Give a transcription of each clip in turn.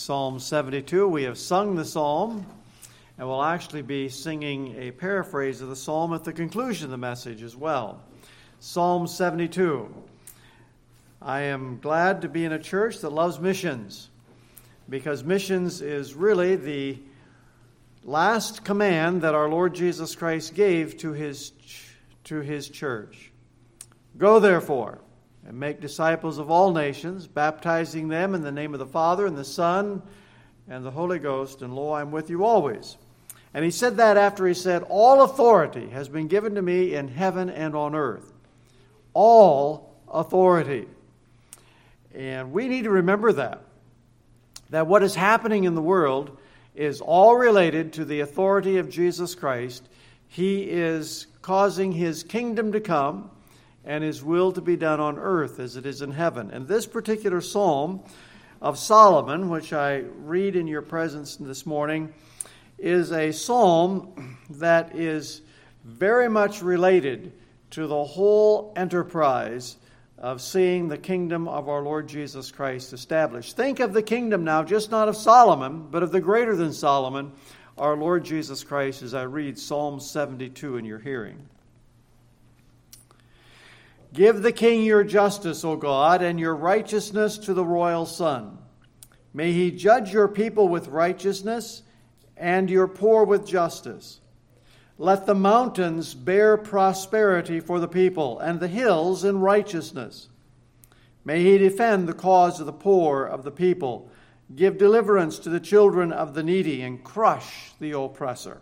Psalm 72. We have sung the psalm, and we'll actually be singing a paraphrase of the psalm at the conclusion of the message as well. Psalm 72. I am glad to be in a church that loves missions, because missions is really the last command that our Lord Jesus Christ gave to his church. Go, therefore, and make disciples of all nations, baptizing them in the name of the Father and the Son and the Holy Ghost, and lo, I am with you always. And he said that after he said, all authority has been given to me in heaven and on earth. All authority. And we need to remember that what is happening in the world is all related to the authority of Jesus Christ. He is causing his kingdom to come and his will to be done on earth as it is in heaven. And this particular psalm of Solomon, which I read in your presence this morning, is a psalm that is very much related to the whole enterprise of seeing the kingdom of our Lord Jesus Christ established. Think of the kingdom now, just not of Solomon, but of the greater than Solomon, our Lord Jesus Christ, as I read Psalm 72 in your hearing. Give the king your justice, O God, and your righteousness to the royal son. May he judge your people with righteousness and your poor with justice. Let the mountains bear prosperity for the people, and the hills in righteousness. May he defend the cause of the poor of the people, give deliverance to the children of the needy, and crush the oppressor.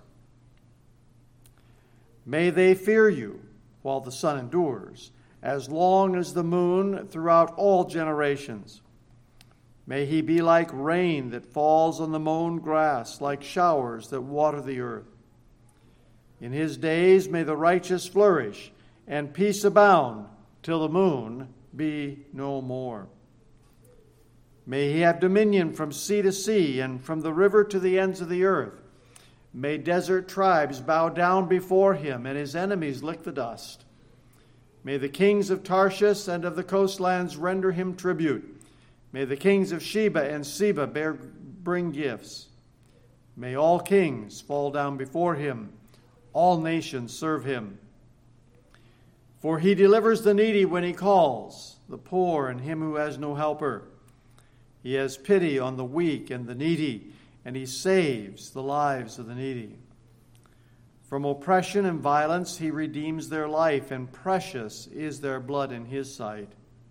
May they fear you while the sun endures, as long as the moon throughout all generations. May he be like rain that falls on the mown grass, like showers that water the earth. In his days may the righteous flourish, and peace abound till the moon be no more. May he have dominion from sea to sea, and from the river to the ends of the earth. May desert tribes bow down before him, and his enemies lick the dust. May the kings of Tarshish and of the coastlands render him tribute. May the kings of Sheba and Seba bring gifts. May all kings fall down before him. All nations serve him. For he delivers the needy when he calls, the poor and him who has no helper. He has pity on the weak and the needy, and he saves the lives of the needy. From oppression and violence he redeems their life, and precious is their blood in his sight.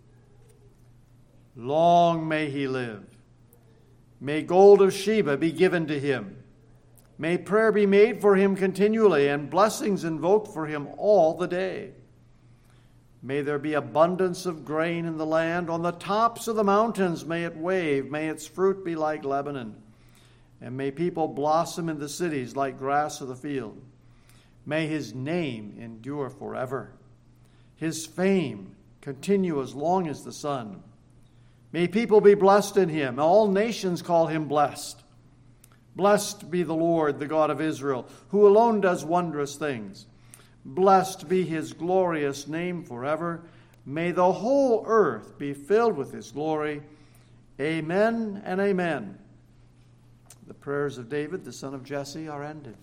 Long may he live. May gold of Sheba be given to him. May prayer be made for him continually, and blessings invoked for him all the day. May there be abundance of grain in the land. On the tops of the mountains may it wave. May its fruit be like Lebanon. And may people blossom in the cities like grass of the field. May his name endure forever. His fame continue as long as the sun. May people be blessed in him. All nations call him blessed. Blessed be the Lord, the God of Israel, who alone does wondrous things. Blessed be his glorious name forever. May the whole earth be filled with his glory. Amen and amen. The prayers of David, the son of Jesse, are ended.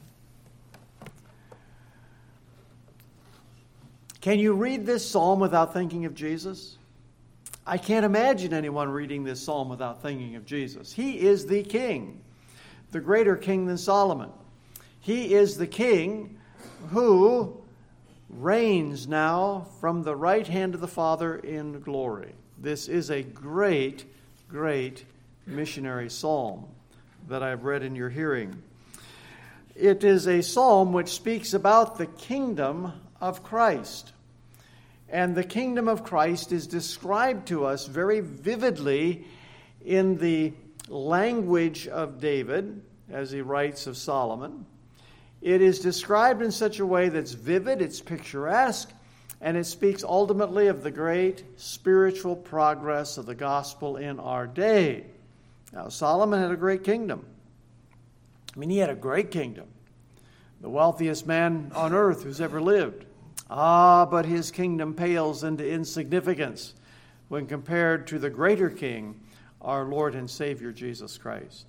Can you read this psalm without thinking of Jesus? I can't imagine anyone reading this psalm without thinking of Jesus. He is the king, the greater king than Solomon. He is the king who reigns now from the right hand of the Father in glory. This is a great, great missionary psalm that I've read in your hearing. It is a psalm which speaks about the kingdom of Christ. And the kingdom of Christ is described to us very vividly in the language of David, as he writes of Solomon. It is described in such a way that's vivid, it's picturesque, and it speaks ultimately of the great spiritual progress of the gospel in our day. Now, Solomon had a great kingdom. He had a great kingdom. The wealthiest man on earth who's ever lived. But his kingdom pales into insignificance when compared to the greater king, our Lord and Savior Jesus Christ.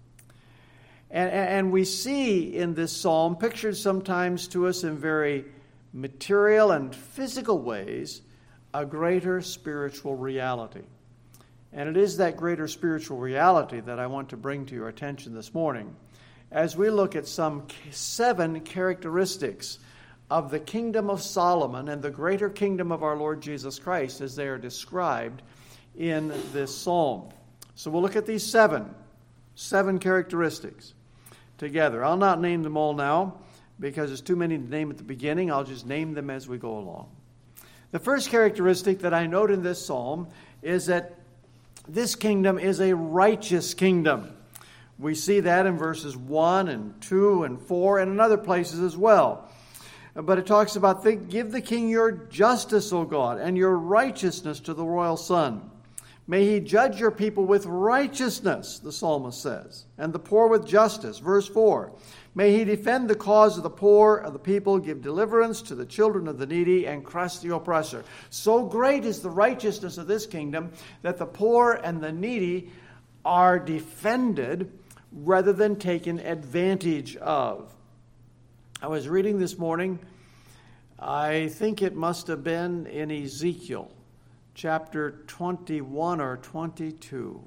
And we see in this psalm, pictured sometimes to us in very material and physical ways, a greater spiritual reality. And it is that greater spiritual reality that I want to bring to your attention this morning as we look at some 7 characteristics of the kingdom of Solomon and the greater kingdom of our Lord Jesus Christ as they are described in this psalm. So we'll look at these seven characteristics together. I'll not name them all now because there's too many to name at the beginning. I'll just name them as we go along. The first characteristic that I note in this psalm is that this kingdom is a righteous kingdom. We see that in verses 1 and 2 and 4 and in other places as well. But it talks about, give the king your justice, O God, and your righteousness to the royal son. May he judge your people with righteousness, the psalmist says, and the poor with justice. Verse 4, may he defend the cause of the poor of the people, give deliverance to the children of the needy, and crush the oppressor. So great is the righteousness of this kingdom that the poor and the needy are defended rather than taken advantage of. I was reading this morning, I think it must have been in Ezekiel, chapter 21 or 22.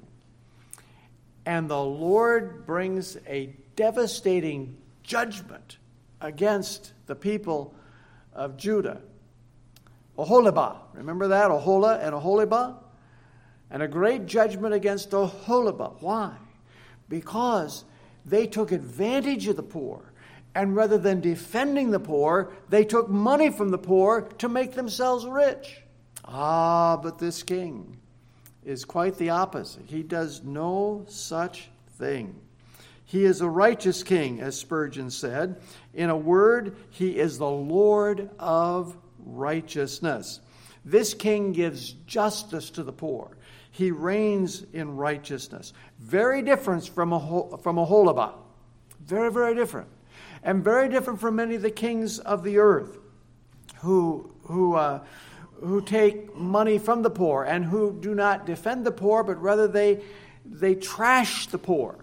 And the Lord brings a devastating judgment against the people of Judah. Oholibah, remember that? Oholah and Oholibah? And a great judgment against Oholibah. Why? Because they took advantage of the poor. And rather than defending the poor, they took money from the poor to make themselves rich. But this king is quite the opposite. He does no such thing. He is a righteous king, as Spurgeon said. In a word, he is the Lord of righteousness. This king gives justice to the poor. He reigns in righteousness. Very different from Oholibah. Very, very different. And very different from many of the kings of the earth who take money from the poor and who do not defend the poor, but rather they trash the poor.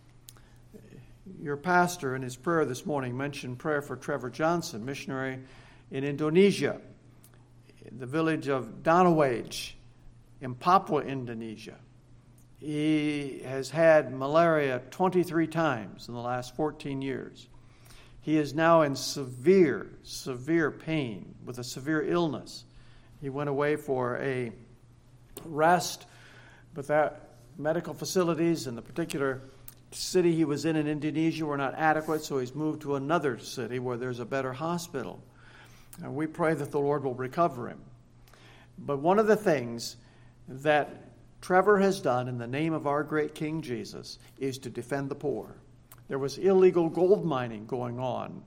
Your pastor in his prayer this morning mentioned prayer for Trevor Johnson, missionary in Indonesia, in the village of Danawage in Papua, Indonesia. He has had malaria 23 times in the last 14 years. He is now in severe, severe pain with a severe illness. He went away for a rest, but that medical facilities in the particular city he was in Indonesia were not adequate, so he's moved to another city where there's a better hospital. And we pray that the Lord will recover him. But one of the things that Trevor has done in the name of our great King Jesus is to defend the poor. There was illegal gold mining going on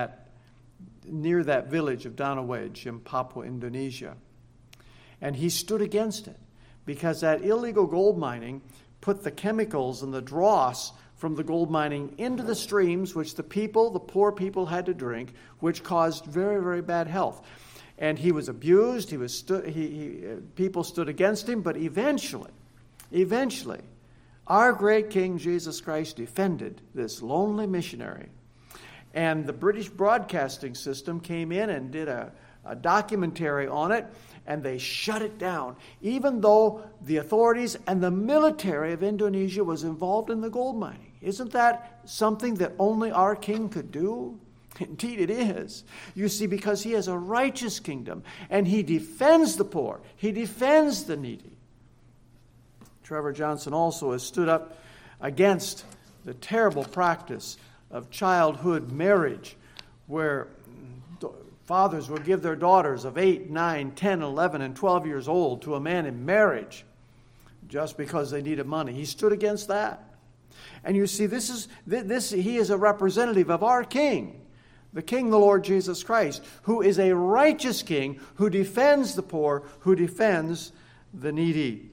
near that village of Danawage in Papua, Indonesia. And he stood against it because that illegal gold mining put the chemicals and the dross from the gold mining into the streams, which the poor people had to drink, which caused very, very bad health. And he was abused. People stood against him, but eventually, our great King Jesus Christ defended this lonely missionary. And the British broadcasting system came in and did a documentary on it, and they shut it down, even though the authorities and the military of Indonesia was involved in the gold mining. Isn't that something that only our king could do? Indeed it is. You see, because he has a righteous kingdom, and he defends the poor. He defends the needy. Trevor Johnson also has stood up against the terrible practice of childhood marriage, where fathers will give their daughters of 8, 9, 10, 11, and 12 years old to a man in marriage just because they needed money. He stood against that. And you see, he is a representative of our King, the King, the Lord Jesus Christ, who is a righteous King, who defends the poor, who defends the needy.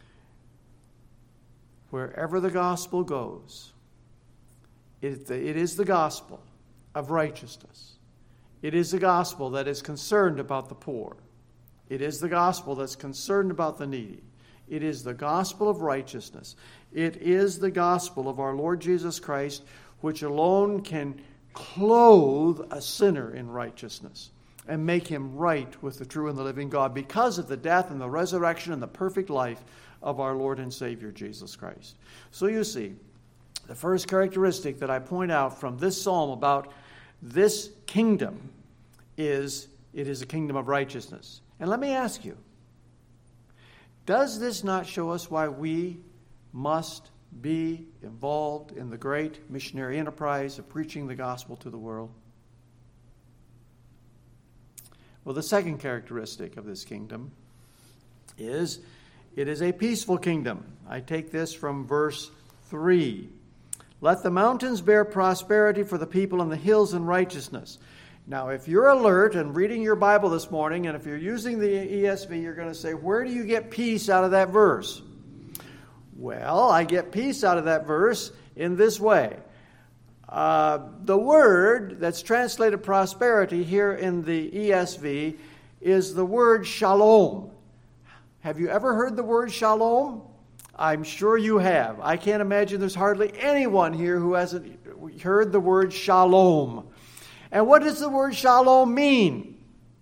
Wherever the gospel goes, it is the gospel of righteousness. It is the gospel that is concerned about the poor. It is the gospel that's concerned about the needy. It is the gospel of righteousness. It is the gospel of our Lord Jesus Christ, which alone can clothe a sinner in righteousness and make him right with the true and the living God because of the death and the resurrection and the perfect life of our Lord and Savior Jesus Christ. So you see, the first characteristic that I point out from this psalm about this kingdom is it is a kingdom of righteousness. And let me ask you, does this not show us why we must be involved in the great missionary enterprise of preaching the gospel to the world? Well, the second characteristic of this kingdom is it is a peaceful kingdom. I take this from verse 3. Let the mountains bear prosperity for the people and the hills in righteousness. Now, if you're alert and reading your Bible this morning, and if you're using the ESV, you're going to say, where do you get peace out of that verse? Well, I get peace out of that verse in this way. The word that's translated prosperity here in the ESV is the word shalom. Have you ever heard the word shalom? I'm sure you have. I can't imagine there's hardly anyone here who hasn't heard the word shalom. And what does the word shalom mean?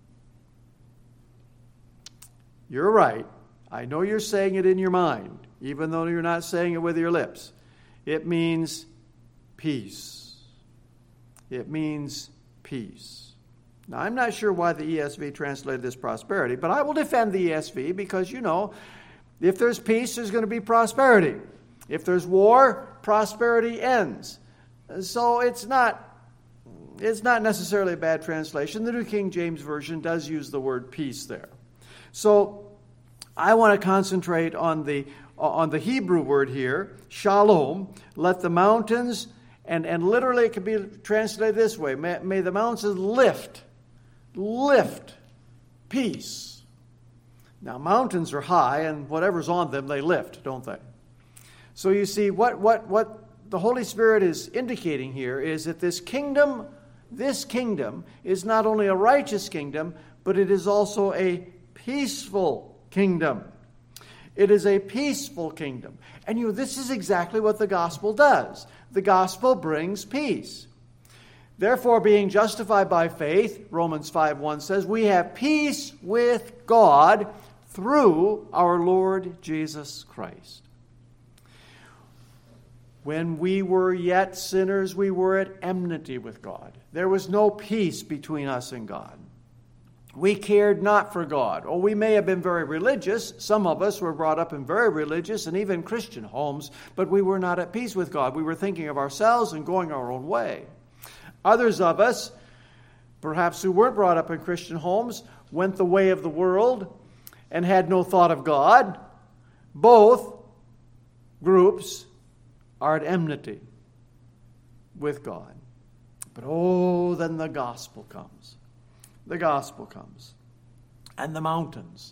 You're right. I know you're saying it in your mind, even though you're not saying it with your lips. It means peace. It means peace. Now, I'm not sure why the ESV translated this prosperity, but I will defend the ESV because, you know, if there's peace, there's going to be prosperity. If there's war, prosperity ends. So it's not necessarily a bad translation. The New King James Version does use the word peace there. So I want to concentrate on the Hebrew word here, shalom. Let the mountains, and literally it can be translated this way, may the mountains lift peace. Now, mountains are high, and whatever's on them, they lift, don't they? So you see, what the Holy Spirit is indicating here is that this kingdom is not only a righteous kingdom, but it is also a peaceful kingdom. It is a peaceful kingdom. And this is exactly what the gospel does. The gospel brings peace. Therefore, being justified by faith, Romans 5:1 says, we have peace with God through our Lord Jesus Christ. When we were yet sinners, we were at enmity with God. There was no peace between us and God. We cared not for God. Oh, we may have been very religious. Some of us were brought up in very religious and even Christian homes, but we were not at peace with God. We were thinking of ourselves and going our own way. Others of us, perhaps who weren't brought up in Christian homes, went the way of the world and had no thought of God. Both groups are at enmity with God. But then the gospel comes. The gospel comes. And the mountains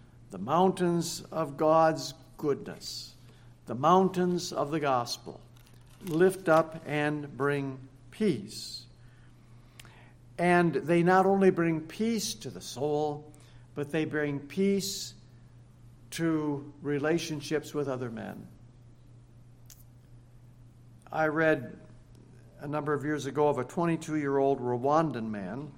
of God's goodness, the mountains of the gospel, lift up and bring peace. And they not only bring peace to the soul, but they bring peace to relationships with other men. I read a number of years ago of a 22-year-old Rwandan man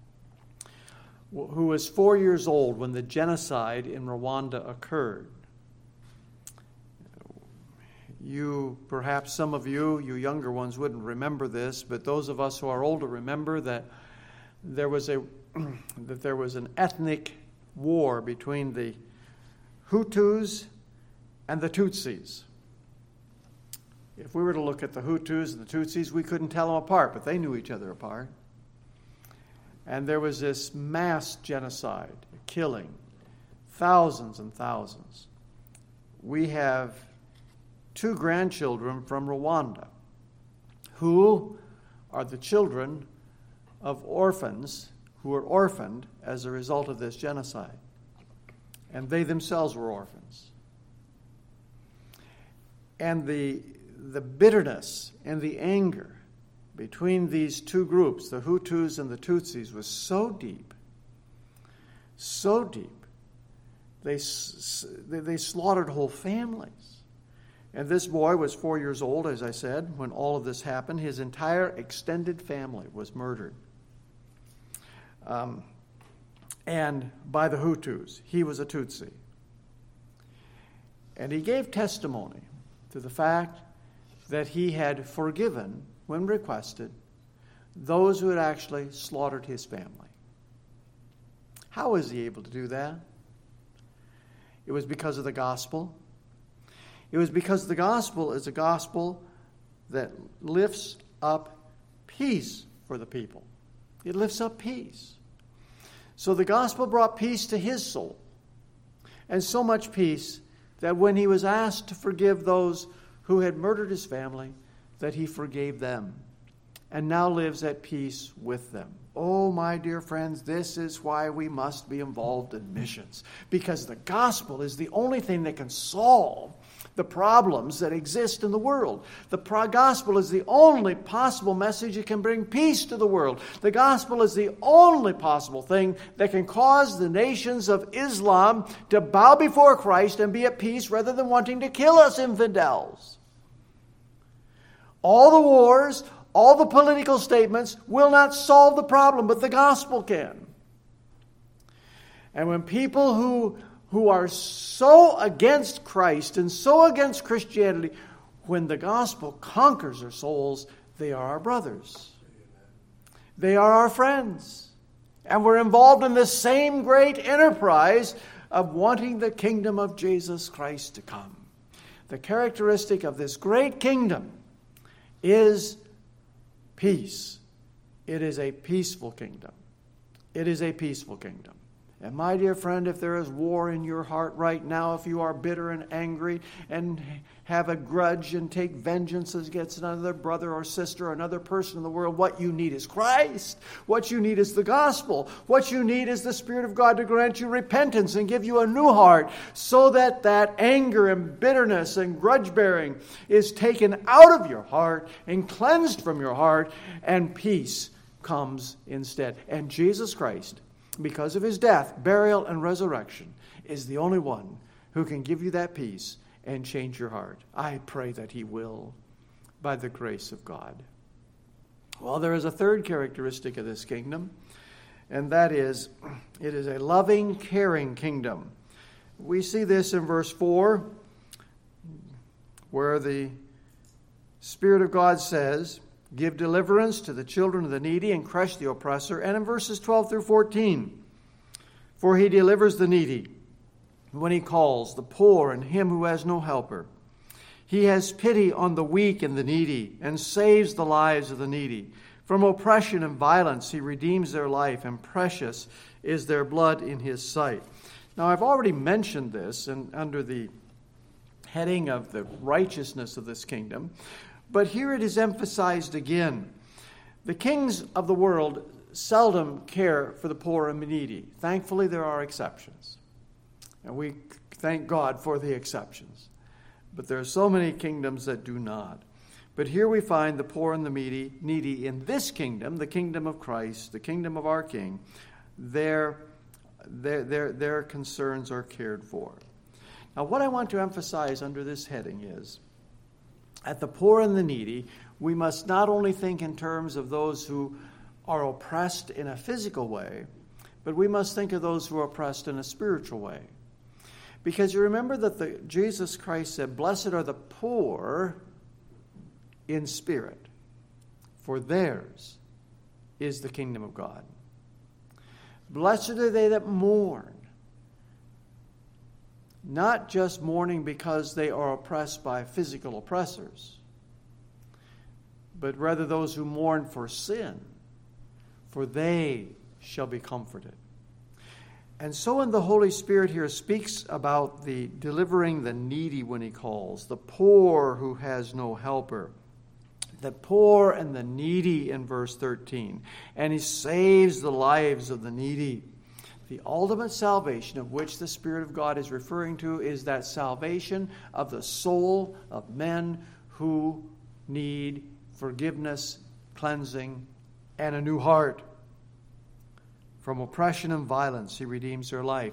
who was 4 years old when the genocide in Rwanda occurred. Perhaps some of you younger ones wouldn't remember this, but those of us who are older remember that there was an ethnic war between the Hutus and the Tutsis. If we were to look at the Hutus and the Tutsis, we couldn't tell them apart, but they knew each other apart. And there was this mass genocide, killing thousands and thousands. We have 2 grandchildren from Rwanda who are the children of orphans who were orphaned as a result of this genocide. And they themselves were orphans. And the bitterness and the anger between these two groups, the Hutus and the Tutsis, was so deep, They slaughtered whole families. And this boy was 4 years old, as I said, when all of this happened. His entire extended family was murdered. And by the Hutus. He was a Tutsi. And he gave testimony to the fact that he had forgiven, when requested, those who had actually slaughtered his family. How was he able to do that? It was because of the gospel. It was because the gospel is a gospel that lifts up peace for the people. It lifts up peace. So the gospel brought peace to his soul. And so much peace that when he was asked to forgive those who had murdered his family, that he forgave them and now lives at peace with them. Oh, my dear friends, this is why we must be involved in missions. Because the gospel is the only thing that can solve the problems that exist in the world. The gospel is the only possible message that can bring peace to the world. The gospel is the only possible thing that can cause the nations of Islam to bow before Christ and be at peace rather than wanting to kill us infidels. All the wars, all the political statements will not solve the problem, but the gospel can. And when people who are so against Christ and so against Christianity, when the gospel conquers their souls, they are our brothers. They are our friends. And we're involved in this same great enterprise of wanting the kingdom of Jesus Christ to come. The characteristic of this great kingdom is peace. It is a peaceful kingdom. It is a peaceful kingdom. And my dear friend, if there is war in your heart right now, if you are bitter and angry and have a grudge and take vengeance against another brother or sister or another person in the world, what you need is Christ. What you need is the gospel. What you need is the Spirit of God to grant you repentance and give you a new heart so that that anger and bitterness and grudge bearing is taken out of your heart and cleansed from your heart, and peace comes instead. And Jesus Christ, because of his death, burial, and resurrection, is the only one who can give you that peace and change your heart. I pray that he will, by the grace of God. Well, there is a third characteristic of this kingdom, and that is, it is a loving, caring kingdom. We see this in verse 4, where the Spirit of God says, "Give deliverance to the children of the needy and crush the oppressor." And in verses 12 through 14, "For he delivers the needy when he calls, the poor and him who has no helper. He has pity on the weak and the needy and saves the lives of the needy. From oppression and violence he redeems their life, and precious is their blood in his sight." Now, I've already mentioned this and under the heading of the righteousness of this kingdom, but here it is emphasized again. The kings of the world seldom care for the poor and the needy. Thankfully, there are exceptions. And we thank God for the exceptions. But there are so many kingdoms that do not. But here we find the poor and the needy in this kingdom, the kingdom of Christ, the kingdom of our King. Their concerns are cared for. Now, what I want to emphasize under this heading is, at the poor and the needy, we must not only think in terms of those who are oppressed in a physical way, but we must think of those who are oppressed in a spiritual way. Because you remember that Jesus Christ said, "Blessed are the poor in spirit, for theirs is the kingdom of God." Blessed are they that mourn, not just mourning because they are oppressed by physical oppressors, but rather those who mourn for sin, for they shall be comforted. And so when the Holy Spirit here speaks about the delivering the needy when he calls, the poor who has no helper, the poor and the needy in verse 13, and he saves the lives of the needy. The ultimate salvation of which the Spirit of God is referring to is that salvation of the soul of men who need forgiveness, cleansing, and a new heart. From oppression and violence, he redeems their life.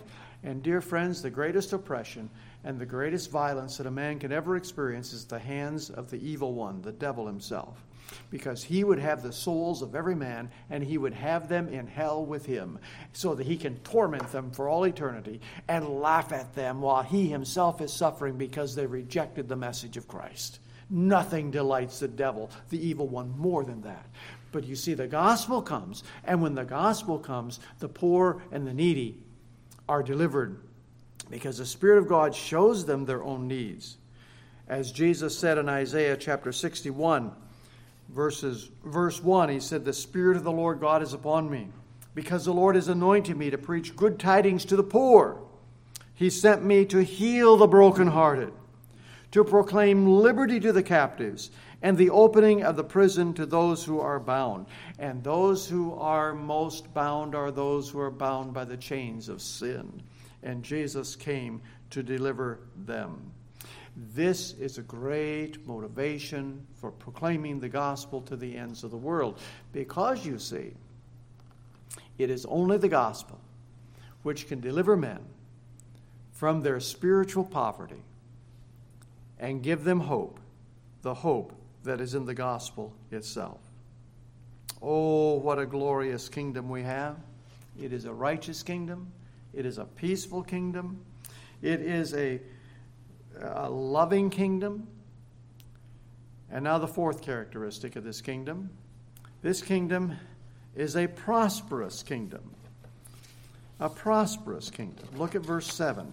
And dear friends, the greatest oppression and the greatest violence that a man can ever experience is the hands of the evil one, the devil himself. Because he would have the souls of every man, and he would have them in hell with him, so that he can torment them for all eternity and laugh at them while he himself is suffering because they rejected the message of Christ. Nothing delights the devil, the evil one, more than that. But you see, the gospel comes, and when the gospel comes, the poor and the needy are delivered because the Spirit of God shows them their own needs. As Jesus said in Isaiah chapter 61, verse 1, he said, "The Spirit of the Lord God is upon me, because the Lord has anointed me to preach good tidings to the poor. He sent me to heal the brokenhearted, to proclaim liberty to the captives, and the opening of the prison to those who are bound." And those who are most bound are those who are bound by the chains of sin. And Jesus came to deliver them. This is a great motivation for proclaiming the gospel to the ends of the world. Because, you see, it is only the gospel which can deliver men from their spiritual poverty and give them hope, the hope that is in the gospel itself. Oh, what a glorious kingdom we have. It is a righteous kingdom. It is a peaceful kingdom. It is a loving kingdom. And now the fourth characteristic of this kingdom. This kingdom is a prosperous kingdom. A prosperous kingdom. Look at verse 7.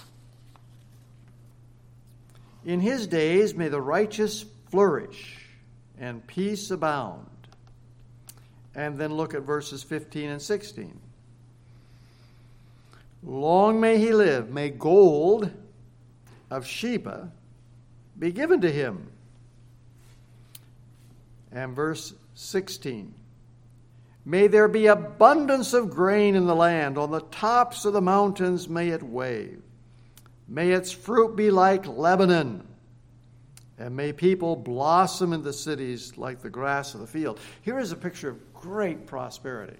"In his days may the righteous flourish and peace abound." And then look at verses 15 and 16. "Long may he live, may gold of Sheba be given to him." And verse 16. "May there be abundance of grain in the land. On the tops of the mountains may it wave. May its fruit be like Lebanon. And may people blossom in the cities like the grass of the field." Here is a picture of great prosperity.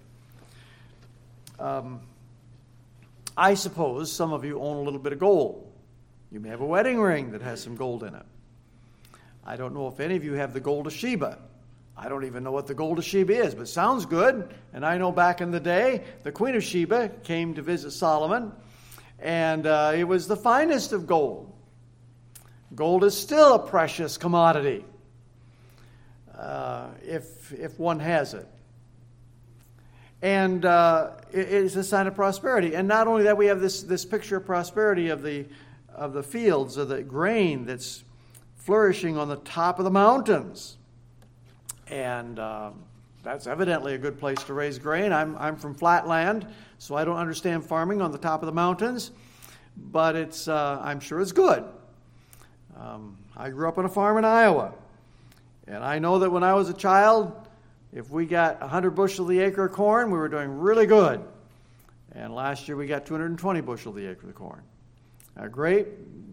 I suppose some of you own a little bit of gold. You may have a wedding ring that has some gold in it. I don't know if any of you have the gold of Sheba. I don't even know what the gold of Sheba is, but it sounds good. And I know back in the day, the Queen of Sheba came to visit Solomon, and it was the finest of gold. Gold is still a precious commodity if one has it. And it is a sign of prosperity. And not only that, we have this picture of prosperity of the fields, of the grain that's flourishing on the top of the mountains. And that's evidently a good place to raise grain. I'm from flatland, so I don't understand farming on the top of the mountains, but it's I'm sure it's good. I grew up on a farm in Iowa, and I know that when I was a child, if we got 100 bushel the acre of corn, we were doing really good. And last year we got 220 bushel the acre of corn. Great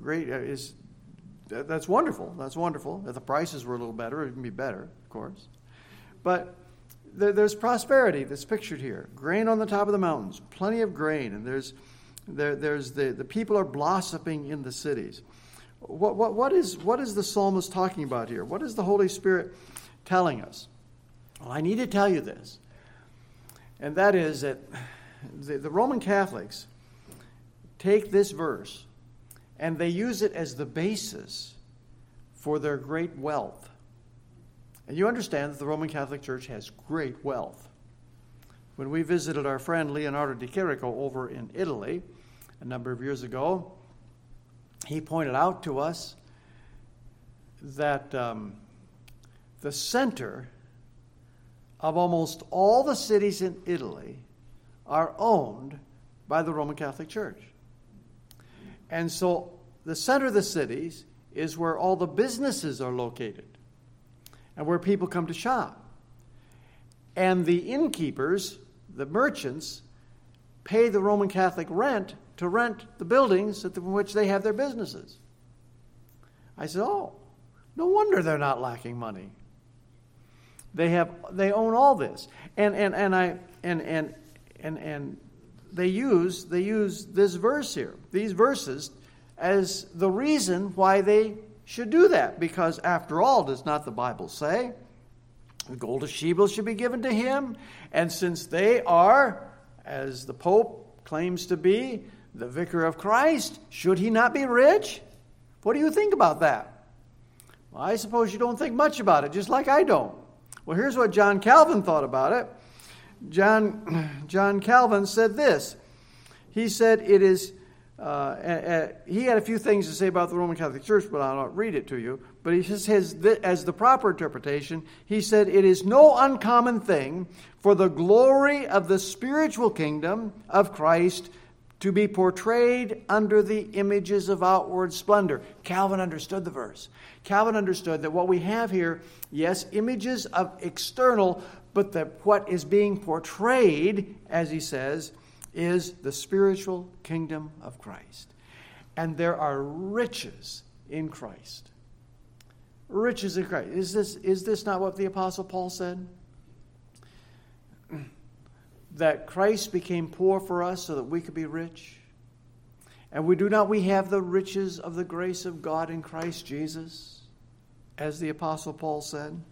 that's wonderful. That's wonderful. If the prices were a little better, it would be better, of course. But there's prosperity that's pictured here. Grain on the top of the mountains, plenty of grain, and there's the people are blossoming in the cities. What is the psalmist talking about here? What is the Holy Spirit telling us? Well, I need to tell you this, and that is that the Roman Catholics take this verse and they use it as the basis for their great wealth. And you understand that the Roman Catholic Church has great wealth. When we visited our friend Leonardo Di Chirico over in Italy a number of years ago, he pointed out to us that the center of almost all the cities in Italy are owned by the Roman Catholic Church. And so the center of the cities is where all the businesses are located and where people come to shop. And the innkeepers, the merchants, pay the Roman Catholic rent to rent the buildings from which they have their businesses. I said, oh, no wonder they're not lacking money. They own all this. And they use this verse here, these verses, as the reason why they should do that. Because after all, does not the Bible say the gold of Sheba should be given to him? And since they are, as the Pope claims to be, the vicar of Christ, should he not be rich? What do you think about that? Well, I suppose you don't think much about it, just like I don't. Well, here's what John Calvin thought about it. John Calvin said this. He said it is, he had a few things to say about the Roman Catholic Church, but I'll not read it to you. But he says, as the proper interpretation, he said, it is no uncommon thing for the glory of the spiritual kingdom of Christ to be portrayed under the images of outward splendor. Calvin understood the verse. Calvin understood that what we have here, yes, images of external, but that what is being portrayed, as he says, is the spiritual kingdom of Christ. And there are riches in Christ. Riches in Christ. Is this not what the Apostle Paul said? That Christ became poor for us so that we could be rich. And we have the riches of the grace of God in Christ Jesus, as the Apostle Paul said.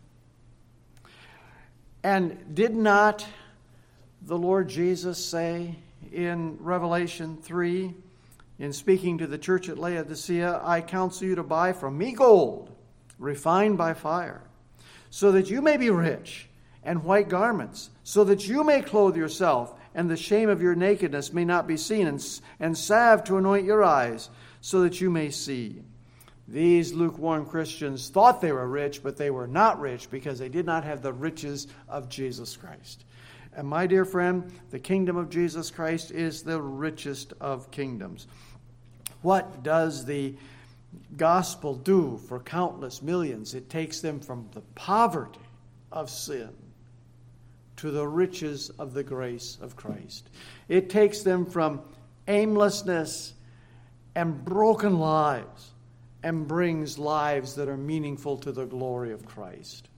And did not the Lord Jesus say in Revelation 3, in speaking to the church at Laodicea, I counsel you to buy from me gold, refined by fire, so that you may be rich, and white garments, so that you may clothe yourself, and the shame of your nakedness may not be seen, and salve to anoint your eyes, so that you may see. These lukewarm Christians thought they were rich, but they were not rich because they did not have the riches of Jesus Christ. And my dear friend, the kingdom of Jesus Christ is the richest of kingdoms. What does the gospel do for countless millions? It takes them from the poverty of sin to the riches of the grace of Christ. It takes them from aimlessness and broken lives and brings lives that are meaningful to the glory of Christ.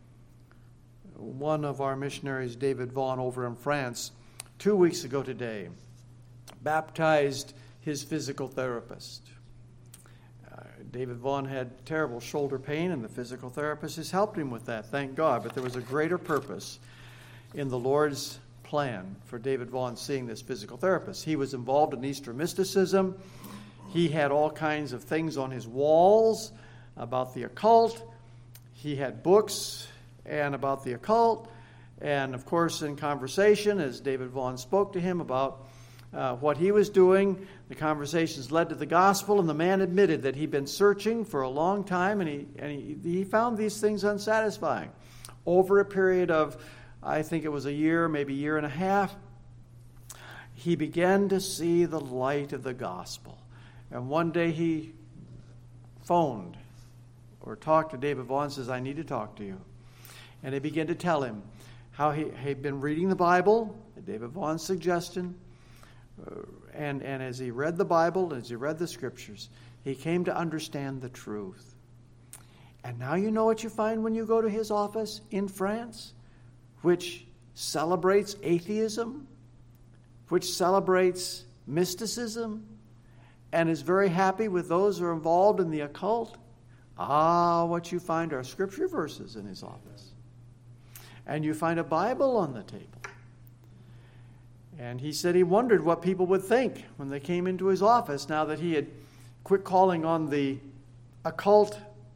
One of our missionaries, David Vaughn, over in France, 2 weeks ago today, baptized his physical therapist. David Vaughn had terrible shoulder pain, and the physical therapist has helped him with that, thank God. But there was a greater purpose in the Lord's plan for David Vaughn seeing this physical therapist. He was involved in Eastern mysticism. He had all kinds of things on his walls about the occult. He had books and about the occult. And of course, in conversation, as David Vaughn spoke to him about what he was doing, the conversations led to the gospel, and the man admitted that he'd been searching for a long time, and he found these things unsatisfying. Over a period of, I think it was a year, maybe a year and a half, he began to see the light of the gospel. And one day he phoned or talked to David Vaughn and says, I need to talk to you. And he began to tell him how he'd been reading the Bible, at David Vaughn's suggestion, and as he read the Bible, as he read the Scriptures, he came to understand the truth. And now you know what you find when you go to his office in France, which celebrates atheism, which celebrates mysticism, and is very happy with those who are involved in the occult. What you find are Scripture verses in his office. And you find a Bible on the table. And he said he wondered what people would think when they came into his office now that he had quit calling on the occult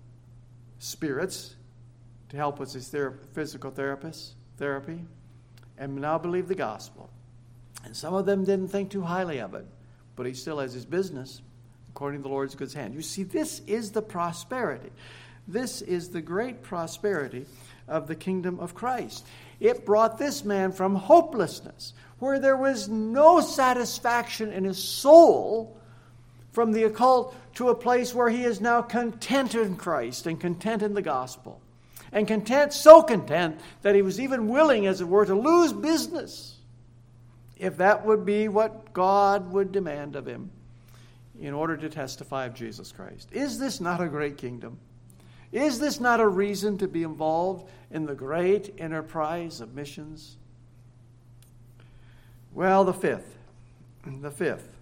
spirits to help with his physical therapy, and now believe the gospel. And some of them didn't think too highly of it, but he still has his business according to the Lord's good hand. You see, this is the prosperity. This is the great prosperity of the kingdom of Christ. It brought this man from hopelessness, where there was no satisfaction in his soul from the occult, to a place where he is now content in Christ and content in the gospel. And content, so content, that he was even willing, as it were, to lose business, if that would be what God would demand of him in order to testify of Jesus Christ. Is this not a great kingdom? Is this not a reason to be involved in the great enterprise of missions? Well, the fifth. The fifth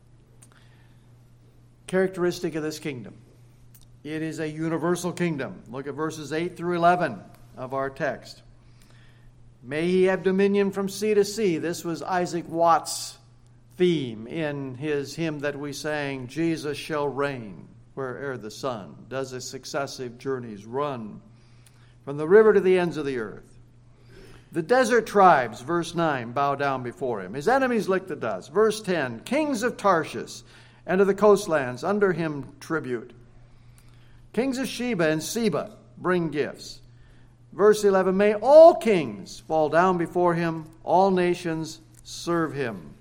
characteristic of this kingdom, it is a universal kingdom. Look at verses 8 through 11 of our text. May he have dominion from sea to sea. This was Isaac Watts' theme in his hymn that we sang, Jesus shall reign where'er the sun does his successive journeys run, from the river to the ends of the earth. The desert tribes, verse 9, bow down before him. His enemies lick the dust. Verse 10, kings of Tarshish and of the coastlands under him tribute. Kings of Sheba and Seba bring gifts. Verse 11, may all kings fall down before him, all nations serve him.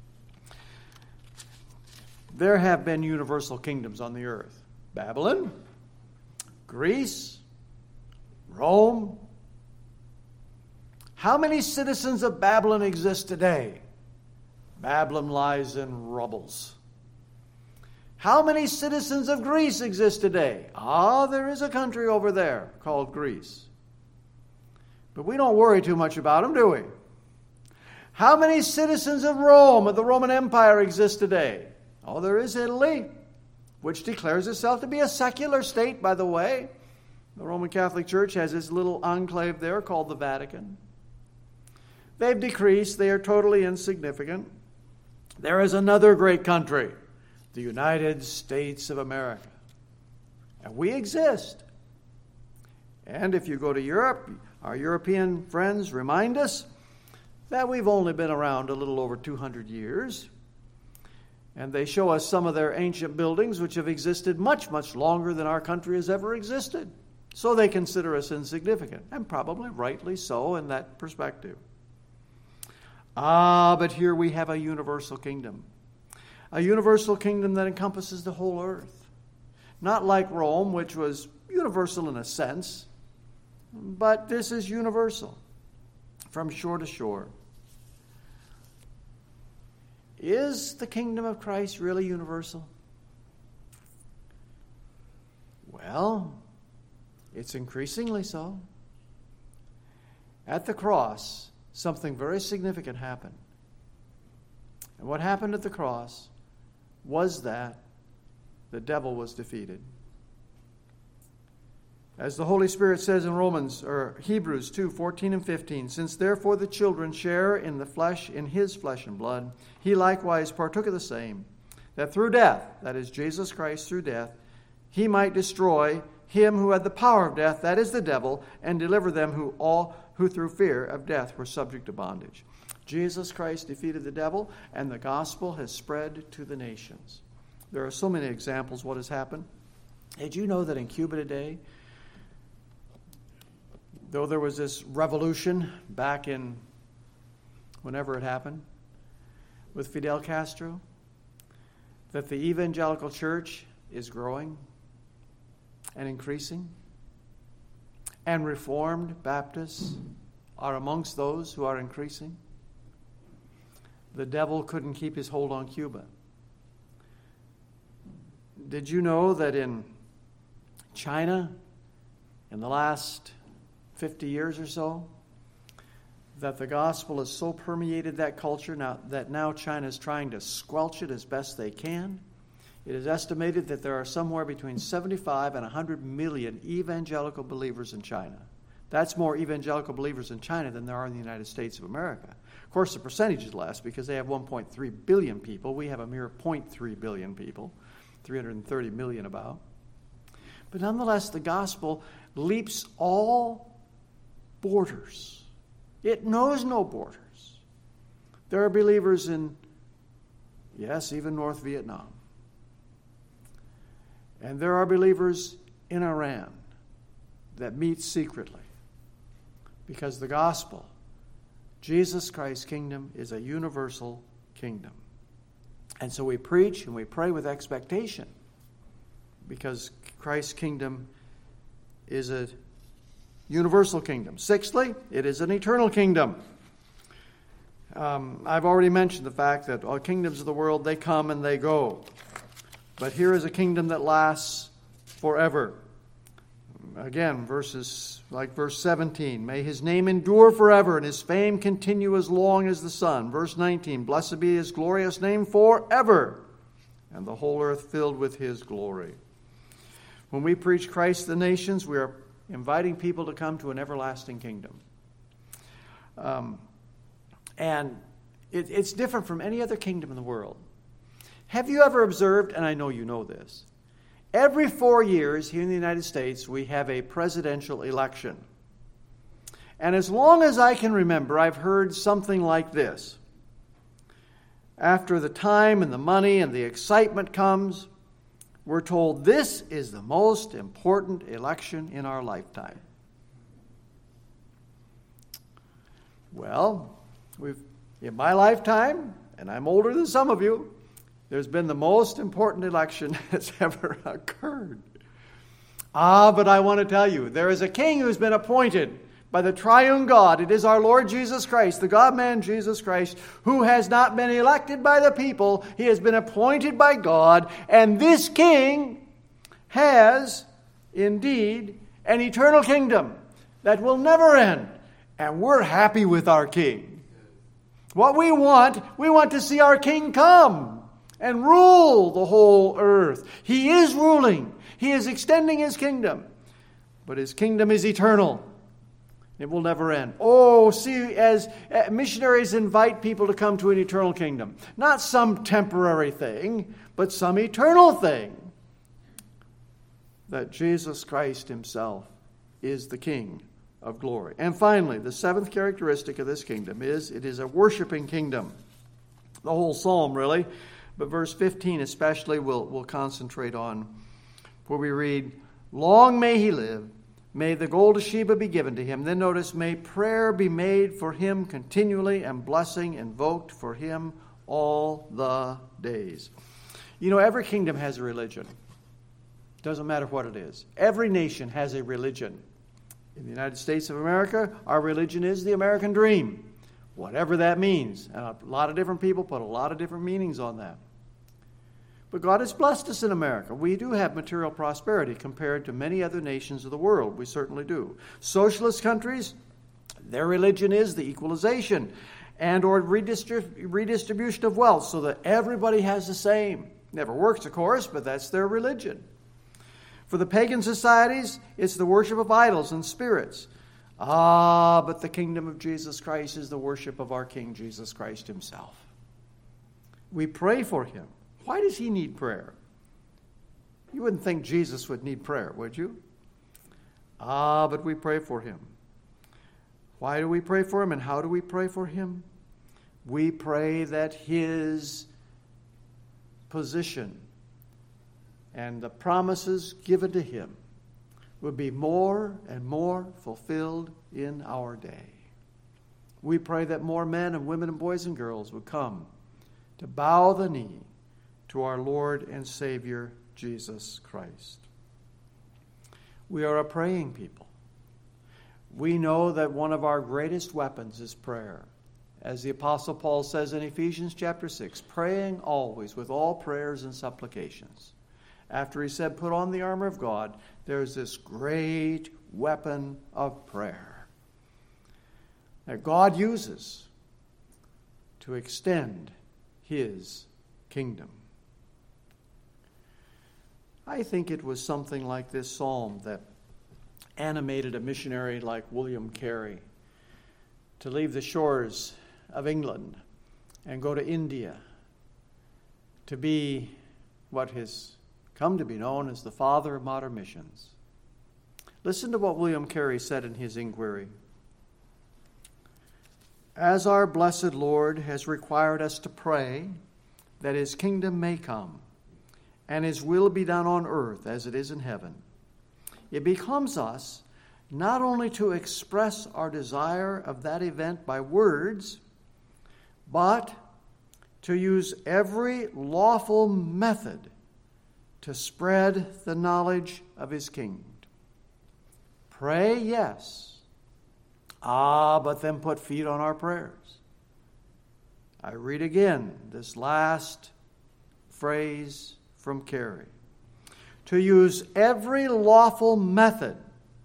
There have been universal kingdoms on the earth. Babylon, Greece, Rome. How many citizens of Babylon exist today? Babylon lies in rubbles. How many citizens of Greece exist today? There is a country over there called Greece. But we don't worry too much about them, do we? How many citizens of Rome, of the Roman Empire, exist today? There is Italy, which declares itself to be a secular state, by the way. The Roman Catholic Church has its little enclave there called the Vatican. They've decreased. They are totally insignificant. There is another great country, the United States of America. And we exist. And if you go to Europe, our European friends remind us that we've only been around a little over 200 years. And they show us some of their ancient buildings which have existed much, much longer than our country has ever existed. So they consider us insignificant, and probably rightly so in that perspective. But here we have a universal kingdom. A universal kingdom that encompasses the whole earth. Not like Rome, which was universal in a sense, but this is universal from shore to shore. Is the kingdom of Christ really universal? Well, it's increasingly so. At the cross, something very significant happened. And what happened at the cross was that the devil was defeated. As the Holy Spirit says in Hebrews 2:14 and 15, since therefore the children share in the flesh, in his flesh and blood, he likewise partook of the same, that through death, that is Jesus Christ through death, he might destroy him who had the power of death, that is the devil, and deliver them who through fear of death were subject to bondage. Jesus Christ defeated the devil, and the gospel has spread to the nations. There are so many examples what has happened. Did you know that in Cuba today, though there was this revolution back in whenever it happened with Fidel Castro, that the evangelical church is growing and increasing, and Reformed Baptists are amongst those who are increasing? The devil couldn't keep his hold on Cuba. Did you know that in China, in the last 50 years or so, that the gospel has so permeated that culture now China is trying to squelch it as best they can? It is estimated that there are somewhere between 75 and 100 million evangelical believers in China. That's more evangelical believers in China than there are in the United States of America. Of course, the percentage is less because they have 1.3 billion people. We have a mere 0.3 billion people, 330 million about. But nonetheless, the gospel leaps all borders. It knows no borders. There are believers in, yes, even North Vietnam. And there are believers in Iran that meet secretly because the gospel, Jesus Christ's kingdom, is a universal kingdom. And so we preach and we pray with expectation because Christ's kingdom is a universal kingdom. Sixthly, it is an eternal kingdom. I've already mentioned the fact that all kingdoms of the world, they come and they go. But here is a kingdom that lasts forever. Again, verses like verse 17. May his name endure forever and his fame continue as long as the sun. Verse 19. Blessed be his glorious name forever, and the whole earth filled with his glory. When we preach Christ to the nations, we are inviting people to come to an everlasting kingdom. And it's different from any other kingdom in the world. Have you ever observed, and I know you know this, every 4 years here in the United States, we have a presidential election. And as long as I can remember, I've heard something like this. After the time and the money and the excitement comes, we're told this is the most important election in our lifetime. Well, in my lifetime, and I'm older than some of you, there's been the most important election that's ever occurred. But I want to tell you, there is a king who's been appointed by the triune God. It is our Lord Jesus Christ, the God-man Jesus Christ, who has not been elected by the people. He has been appointed by God. And this king has, indeed, an eternal kingdom that will never end. And we're happy with our king. What we want to see our king come and rule the whole earth. He is ruling. He is extending his kingdom. But his kingdom is eternal. It will never end. Oh, see, as missionaries invite people to come to an eternal kingdom. Not some temporary thing, but some eternal thing. That Jesus Christ himself is the King of glory. And finally, the seventh characteristic of this kingdom is it is a worshiping kingdom. The whole psalm, really. But verse 15 especially we'll concentrate on, where we read, long may he live, may the gold of Sheba be given to him. Then notice, may prayer be made for him continually and blessing invoked for him all the days. You know, every kingdom has a religion. Doesn't matter what it is. Every nation has a religion. In the United States of America, our religion is the American dream. Whatever that means. And a lot of different people put a lot of different meanings on that. But God has blessed us in America. We do have material prosperity compared to many other nations of the world. We certainly do. Socialist countries, their religion is the equalization and or redistribution of wealth so that everybody has the same. Never works, of course, but that's their religion. For the pagan societies, it's the worship of idols and spirits. But the kingdom of Jesus Christ is the worship of our King Jesus Christ himself. We pray for him. Why does he need prayer? You wouldn't think Jesus would need prayer, would you? But we pray for him. Why do we pray for him and how do we pray for him? We pray that his position and the promises given to him will be more and more fulfilled in our day. We pray that more men and women and boys and girls would come to bow the knee to our Lord and Savior, Jesus Christ. We are a praying people. We know that one of our greatest weapons is prayer. As the Apostle Paul says in Ephesians chapter 6, praying always with all prayers and supplications. After he said, put on the armor of God, there's this great weapon of prayer that God uses to extend his kingdom. I think it was something like this psalm that animated a missionary like William Carey to leave the shores of England and go to India to be what has come to be known as the father of modern missions. Listen to what William Carey said in his inquiry. As our blessed Lord has required us to pray that his kingdom may come and his will be done on earth as it is in heaven, it becomes us not only to express our desire of that event by words, but to use every lawful method to spread the knowledge of his kingdom. Pray, yes. But then put feet on our prayers. I read again this last phrase from Carey. To use every lawful method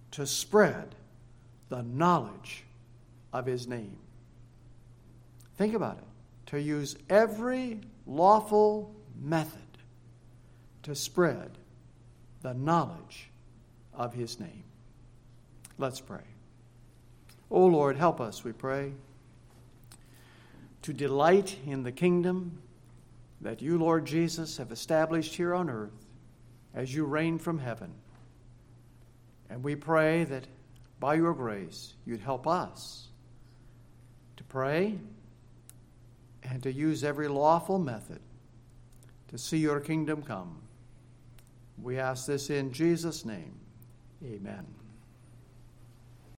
to spread the knowledge of his name. Think about it. To use every lawful method to spread the knowledge of his name. Let's pray. O Lord, help us, we pray, to delight in the kingdom that you, Lord Jesus, have established here on earth as you reign from heaven. And we pray that by your grace you'd help us to pray and to use every lawful method to see your kingdom come. We ask this in Jesus' name. Amen.